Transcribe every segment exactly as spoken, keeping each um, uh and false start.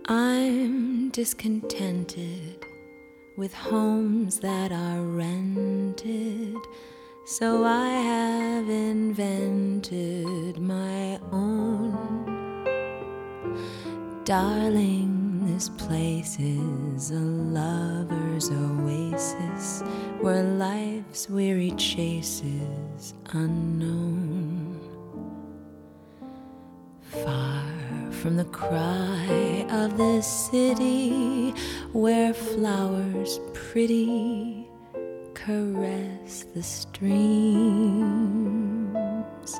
I'm discontented with homes that are rented, so I have invented my own. Darling, this place is a lover's oasis where life's weary chase is unknown. Far from the cry of the city where flowers pretty caress the streams,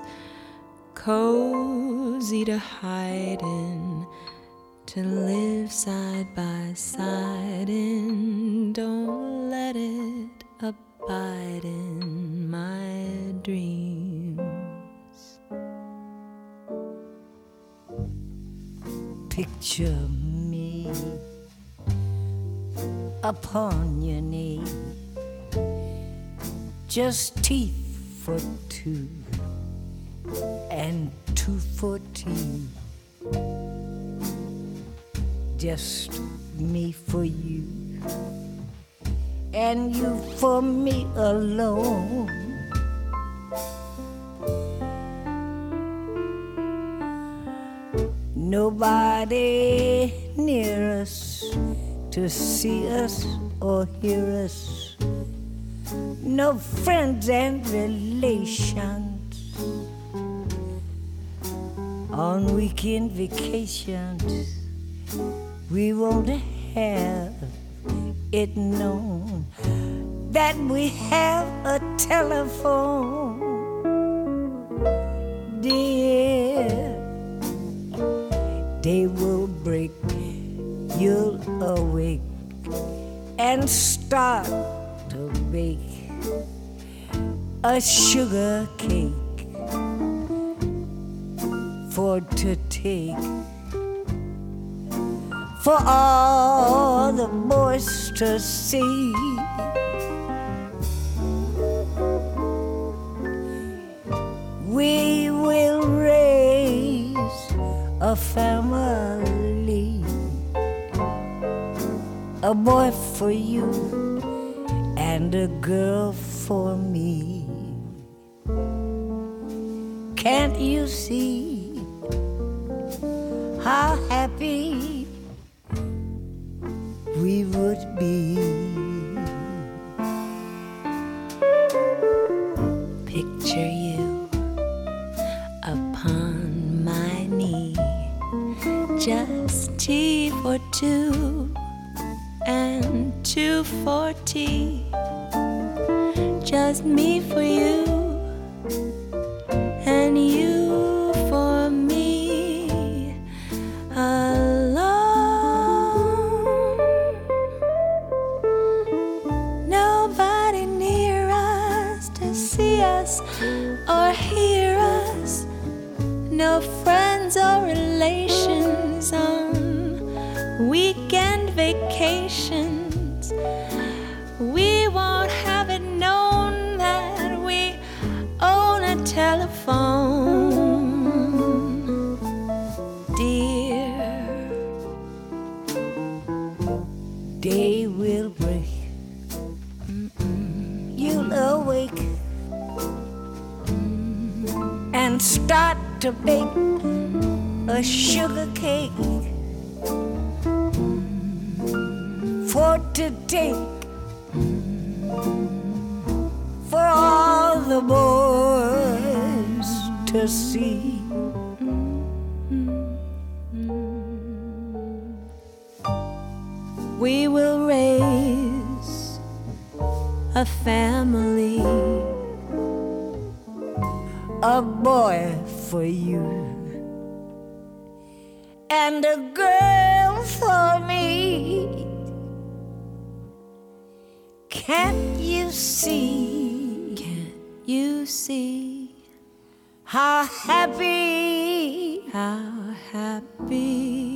cozy to hide in, to live side by side in. Don't let it abide in my dreams. Picture me upon your knee, just teeth for two and two for tea, just me for you and you for me alone. Nobody near us to see us or hear us, no friends and relations on weekend vacations. We won't have it known that we have a telephone, dear. Day will break, you'll awake and start to bake a sugar cake for to take, for all the boys to see. We will raise a family, a boy for you and a girl for me. Can't you see how happy we would be? Picture you upon my knee, just tea for two and two for tea, just me for you and you for me alone. Nobody near us to see us or hear us, no friends or relations on weekend vacations. We won't have it known that we own a telephone, dear. Day will break, Mm-mm. You'll awake Mm-mm. and start to bake a sugar cake for to take, for all the boys to see. We will raise a family, a boy for you and a girl for me. Can't you see? Can't you see how happy, how happy